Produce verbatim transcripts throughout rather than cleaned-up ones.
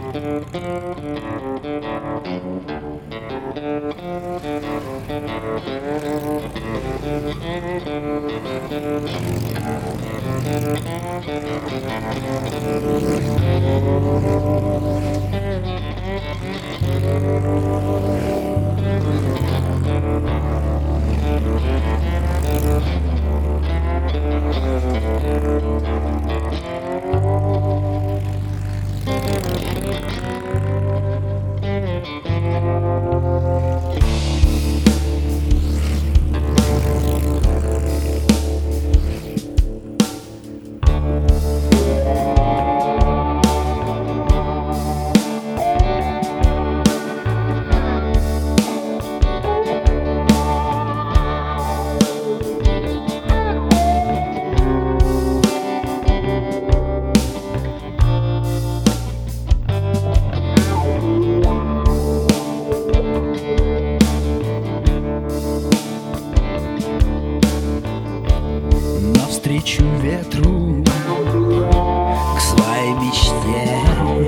Навстречу ветру к своей мечте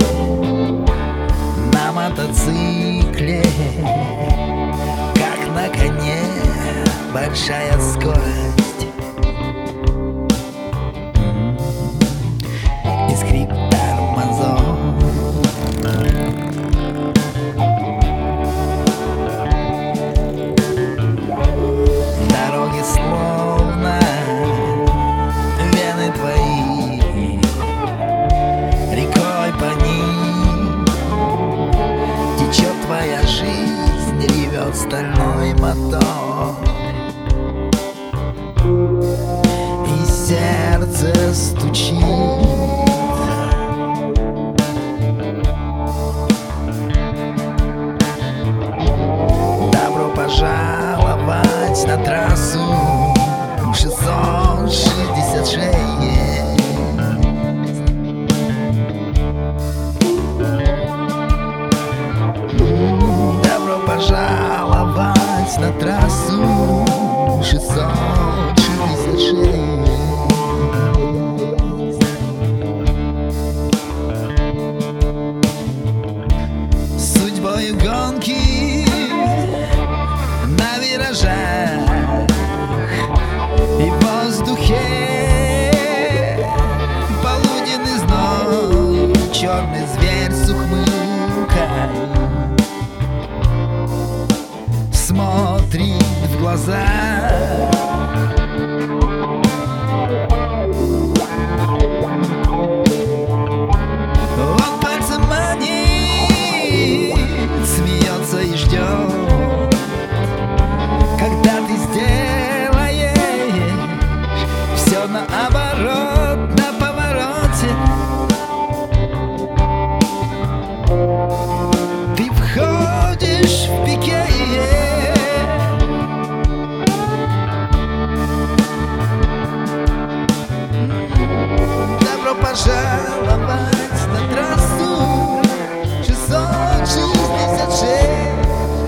на мотоцикле, как на коне, большая скорость и скрип тормозов. Дороги словно вены твои, рекой по ним течет твоя жизнь, ревет стальной мотор, и сердце стучит. Добро пожаловать на трассу шестьсот шестьдесят шесть. Добро пожаловать на трассу шестьсот шестьдесят шесть. Судьбою гонки на виражах и в воздухе полуденный зной, черный зверь с ухмылкой смотрит в глаза. Он пальцем манит, смеется и ждет, когда ты сделаешь все наоборот, на повороте. Ты входишь в пике, добро пожаловать на трассу шестьсот шестьдесят шесть.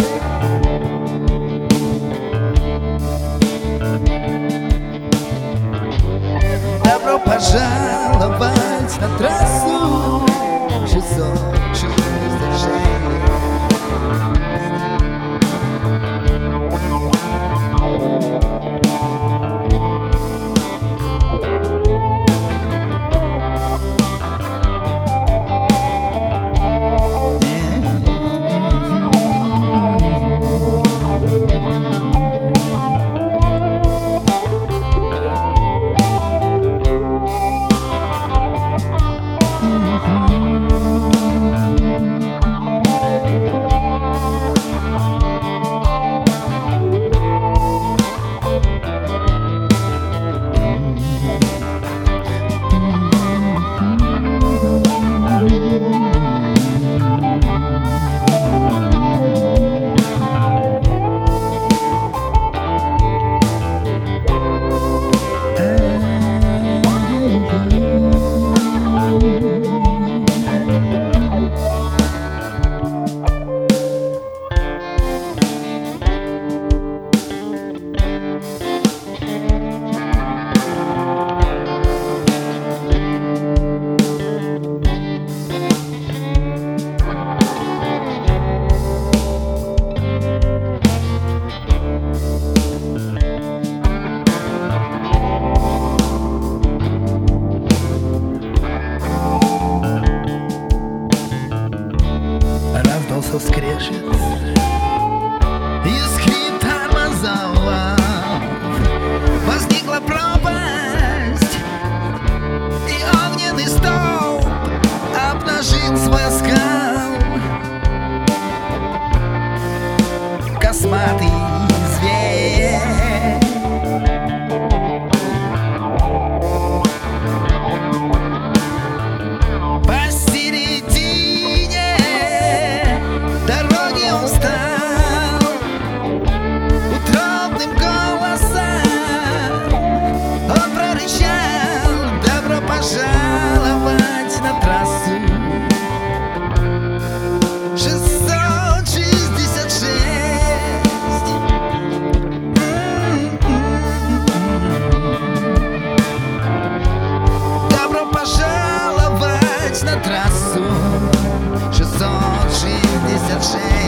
Добро пожаловать на трассу шестьсот шестьдесят шесть. послышался скрежет и скрип тормозов. Возникла пропасть, и огненный столб обнажил свой оскал. Косматый зверь посередине дороги он стал, утробным голосом он прорычал: добро пожаловать на трассу шестьсот шестьдесят шесть. Добро пожаловать на трассу шестьсот шестьдесят шесть.